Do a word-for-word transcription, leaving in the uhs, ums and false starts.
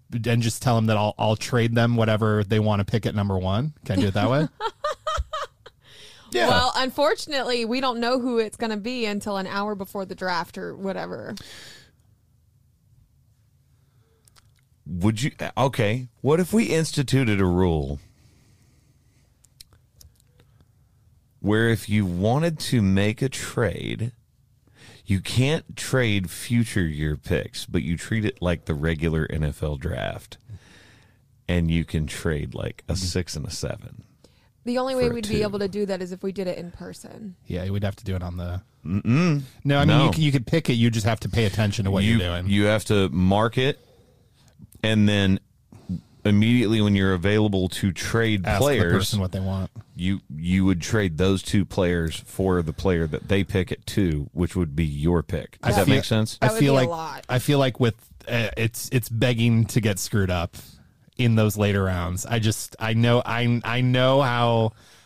and just tell them that I'll I'll trade them whatever they want to pick at number one? Can I do it that way? Yeah. Well, unfortunately, we don't know who it's going to be until an hour before the draft or whatever. Would you? Okay. What if we instituted a rule where if you wanted to make a trade, you can't trade future year picks, but you treat it like the regular N F L draft, and you can trade like a six and a seven. The only way we'd two. be able to do that is if we did it in person. Yeah, we'd have to do it on the... Mm-mm. No, I mean, no. You, can, you could pick it. You just have to pay attention to what you, you're doing. You have to mark it, and then immediately when you're available to trade Ask players, the person what they want. You, you would trade those two players for the player that they pick at two, which would be your pick. Does I that feel, make sense? That I feel would be like a lot. I feel like with uh, it's it's begging to get screwed up in those later rounds. I just I know I I know how